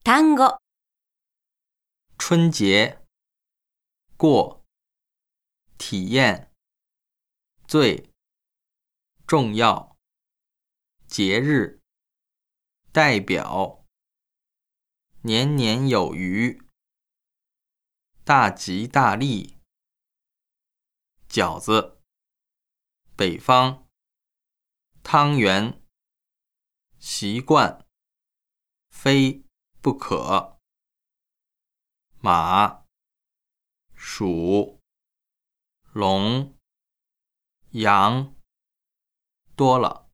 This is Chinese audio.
単語、 春节，过，体验，最，重要，节日，代表，年年有余，大吉大利，饺子，北方，汤圆，习惯，非不可，马，鼠，龙，羊，多了。